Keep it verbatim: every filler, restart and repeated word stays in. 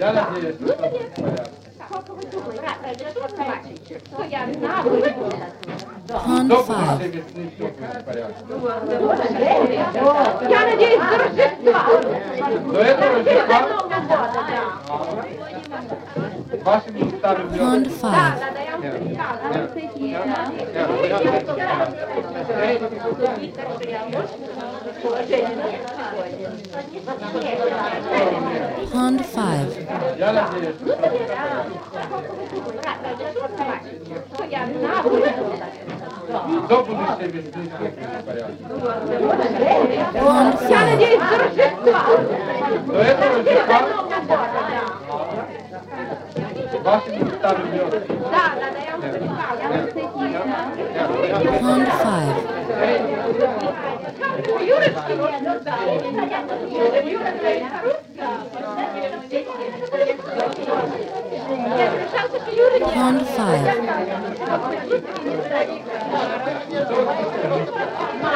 Я надеюсь, что все в порядке. Pond Кто будет five. все весны, все будет в порядке. Я надеюсь, до Рождества. До этого Рождества вашими старыми Pond звездами. five. Pond five. Я надеюсь, что все в порядке. Кто будет все весны, все будет в порядке. Pond Я five. надеюсь, до Рождества. До этого Рождества вашими старыми звездами. Pond five. Pond five.